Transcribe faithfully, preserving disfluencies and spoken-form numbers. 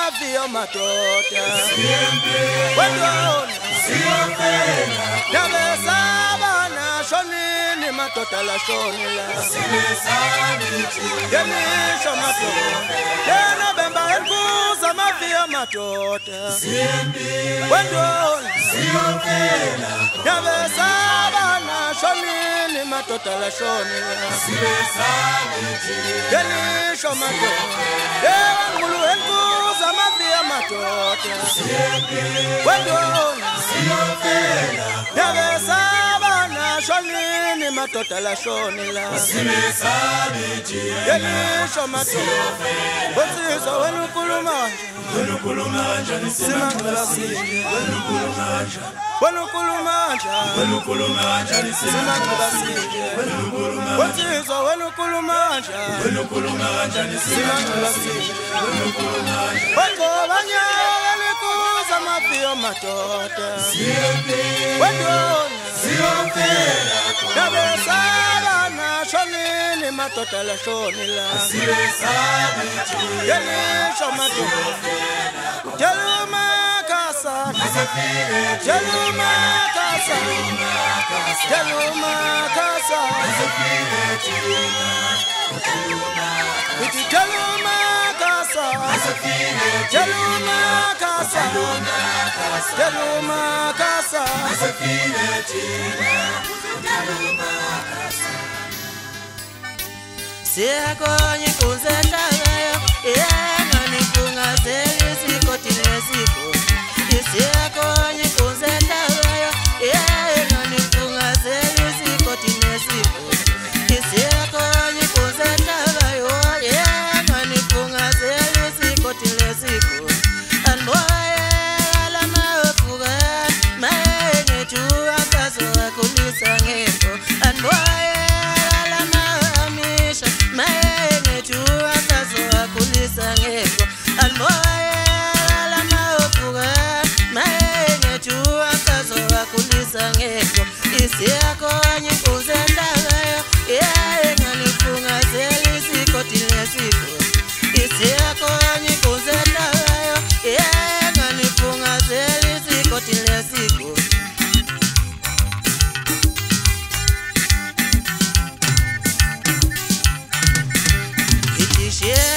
mafia matota Wendona Siyofela Nabesaba na shonini matota la shonila Yenisho matota Yena bemba enkuza mafia matota Wendona Siyofela Nabesaba na shonini matota la shonila Yenisho matota Yewa ngulu enkuza mafia matota Wendona Siyofela Nabesaba na shonini matota la shonila Yenisho matota Bonsiso wenukulumanja Wenukulumanja Simangala sije Wenukulumanja Wenukulumanja Wenukulumanja Simangala sije Wenukulumanja Bonsiso wenukulumanja Wenukulumanja Simangala sije Wenukulumanja Wengobanya welikuza mafia matota Wendona Siyofela Nabesaba na shonini matota la shonila Yenisho matota Jaluma kasa Jaluma kasa Jaluma kasa Jaluma kasa Jaluma kasa Jaluma kasa Siyakonye kunzenda gayo Yena nikunga zeli siko tine siko Siyakonye kunzenda gayo Yena nikunga zeli siko tine siko Siyakonye kunzenda gayo Yena nikunga zeli siko tine siko Anboye alama ofuga Maenye chua kaso akulisa ngeko Anboye Maene chua kaso akulisa ngeko Almoye la maofuga Maene chua kaso akulisa ngeko Isi yako nyikuzenda gayo Yee nganifunga zeli siko tine siko Isi yako nyikuzenda gayo Yee nganifunga zeli siko tine siko Yeah.